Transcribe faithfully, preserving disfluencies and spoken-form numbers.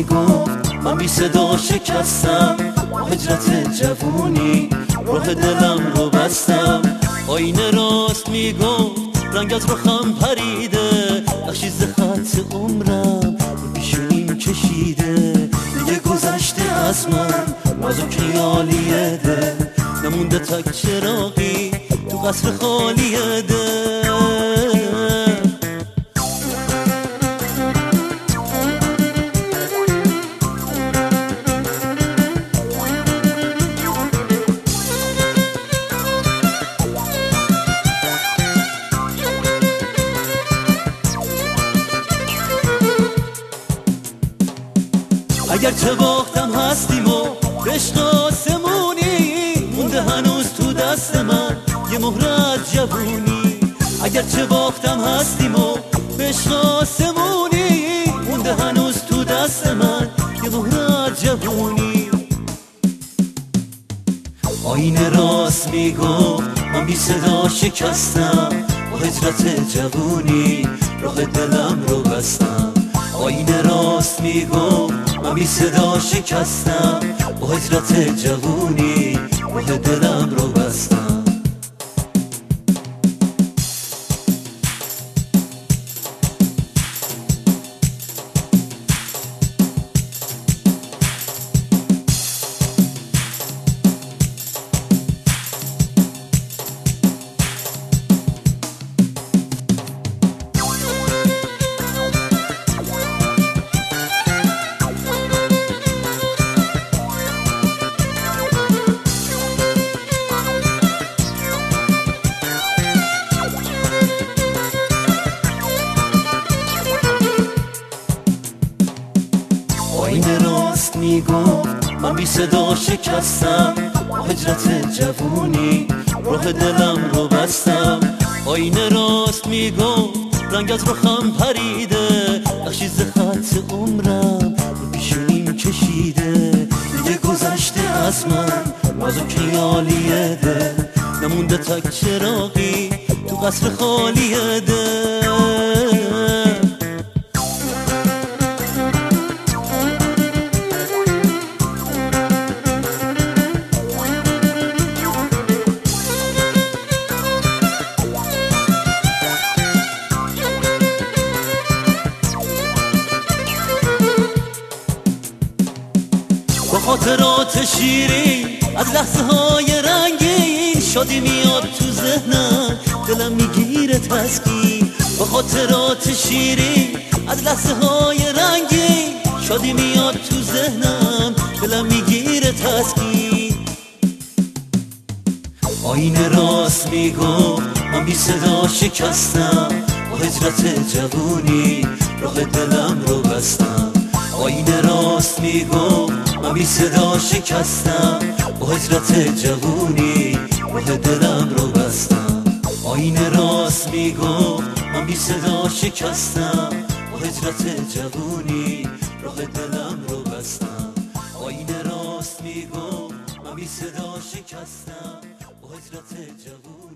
میگفت من بی صدا شکستم، هجرت جوونی راه دلم رو بستم. آینه راست میگفت رنگ از رخم پریده، بخشی ز خط عمرم رو پیشونیم کشیده. دیگه گذشته از من نازک خیالیه دل، نمونده تک چراغی تو قصر خالی دل. اگر چه باختم هستیم و عشق آسمونی، مونده هنوز تو دست من یه مهر از جوونی. اگر چه باختم هستیم و عشق آسمونی، مونده هنوز تو دست من یه مهر از جوونی. آینه راست میگفت من بی صدا شکستم، با هجرت جوونی راه دلم رو بستم. آینه راست میگفت من بی صدا شکستم، با هجرت جوونی راه دلم رو بستم. آینه راست میگفت من بی صدا شکستم، هجرت جوونی راه دلم رو بستم. آینه راست میگفت رنگ از رخم پریده، بخشی ز خط عمرم رو پیشونیم کشیده. دیگه گذشته از من نازک خیالیه دل، نمونده تک چراغی تو قصر خالی دل. با خاطرات شیرین از لحظه های رنگین، شادی میاد تو ذهنم دلم میگیره تسکین. با خاطرات شیرین از لحظه های رنگین، شادی میاد تو ذهنم دلم میگیره تسکین. آینه راست میگفت من بی صدا شکستم، با هجرت جوونی راه دلم رو بستم. آینه راست میگفت من بی صدا شکستم، با هجرت جوونی راه دلم رو بستم. آینه راست میگفت من بی صدا شکستم، با هجرت جوونی راه دلم رو بستم. آینه راست میگفت من بی صدا شکستم، با هجرت جوونی